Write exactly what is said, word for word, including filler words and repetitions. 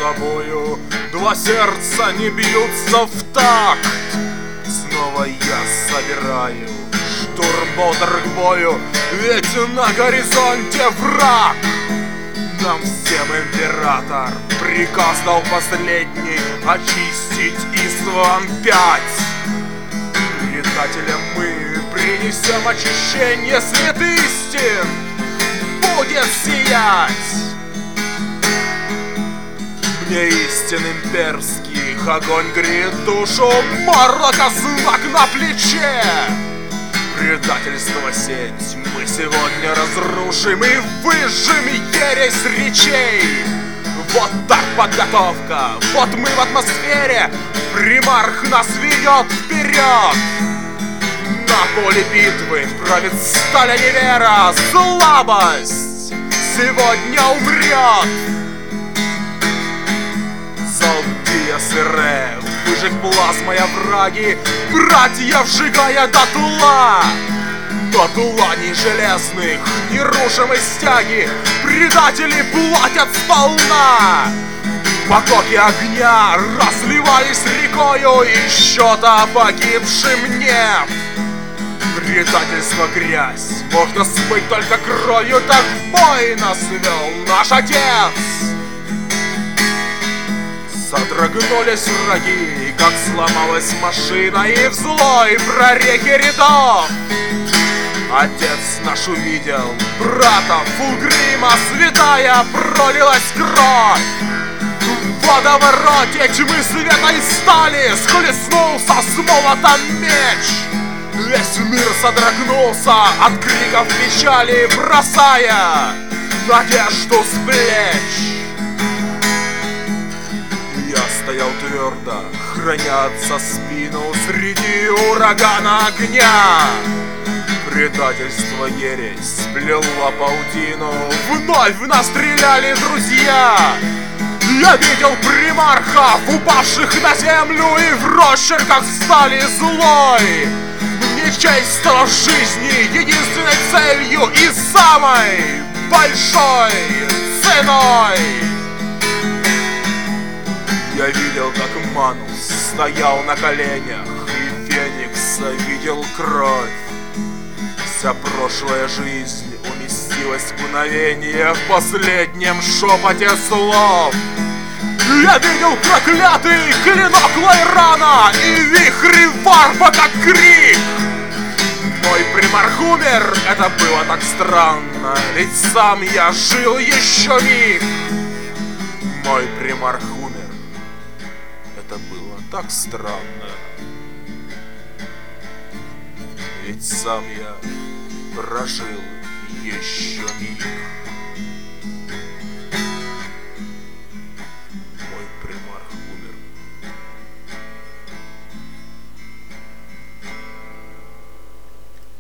собою, два сердца не бьются в такт. Снова я собираю штурмболтер к бою, ведь на горизонте враг. Нам всем император приказ дал последний очистить Ислам пять. Предателям мы принесем очищение, свет истин будет сиять. Мне истин имперских огонь греет душу, Морлока знак на плече. Предательство сеть мы сегодня разрушим и выжжем ересь речей. Вот так подготовка, вот мы в атмосфере, примарх нас ведет вперед. На поле битвы правит сталь, а не вера, слабость сегодня умрет. Золотые сыры, выжиг плазмой овраги, братья вжигая дотла. Но длани железных, нерушимой стяги, предатели платят сполна. Потоки огня разливались рекою, и счета погибшим нет. Предательство грязь можно смыть только кровью, так в бой нас вел наш отец. Содрогнулись враги, как сломалась машина, и в злой прорехе рядов отец наш увидел брата Фулгрима, святая пролилась кровь. В водовороте тьмы света и стали схлестнулся с молотом меч. Весь мир содрогнулся от криков печали, бросая надежду с плеч. Я стоял твердо, храня отца спину среди урагана огня. Предательство ересь сплела паутину, вновь в нас стреляли друзья. Я видел примархов, упавших на землю, и в росчерках стали злой. Мне честь стала в жизни единственной целью и самой большой ценой. Я видел, как Манус стоял на коленях, и Феникса видел кровь. Вся прошлая жизнь уместилась в мгновение в последнем шепоте слов. Я видел проклятый клинок Лайрана и вихри варпа, как крик. Мой примарх умер, это было так странно, ведь сам я жил еще миг. Мой примарх умер, это было так странно, ведь сам я прожил еще миг.